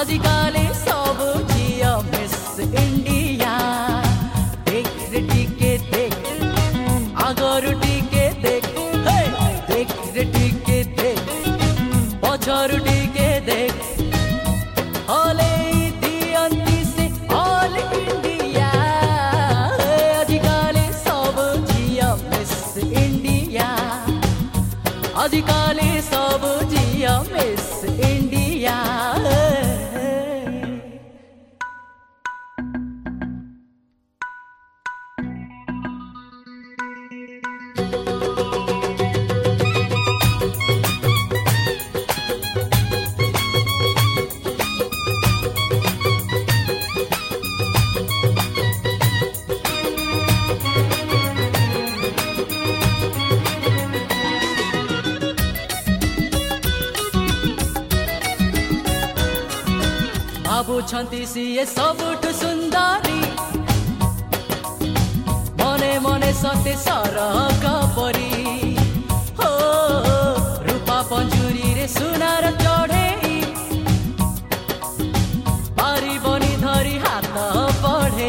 आजिकाली सब झिया miss India देख रे टिके देख आगर टिके देख देख रे टिके देख पछर टिके देख हले दियंती से ऑल इंडिया आजिकाली सब झिया मिस इंडिया आजिकाली सब झिया मिस इंडिया भावुछंती सीए सबुठ सुंदरी मने मने सते सरक परी हो रूपा पंजुरी रे सुनार चढ़े पारी बनी धरी हाथ पढ़े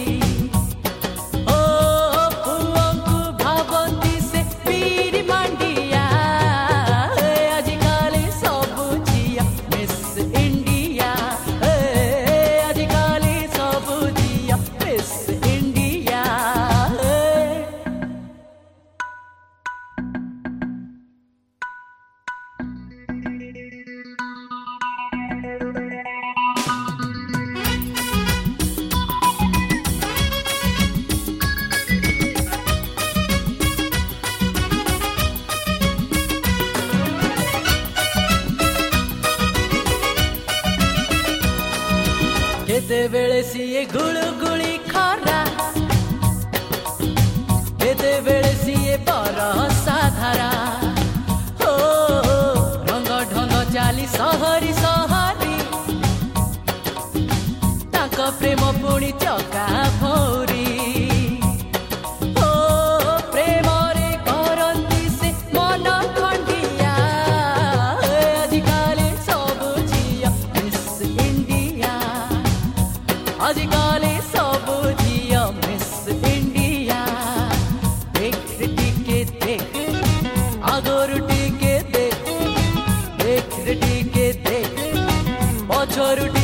भावती से पीरी मांडिया आजिकाली सब झिया मिस इंडिया केते बेले सीए गुळगुळी खरा केते बेले सीए बरसा धारा हो रंग ढंग चाली सहरी सहरी ताक प्रेम पुणी चका भौरी हो प्रेम रे करंती से मन खंडिया आजिकाली सब झिया मिस इंडिया आजिकाली सब झिया मिस इंडिया देख रे टिके देख आगर टिके देख देख रे टिके देख पछर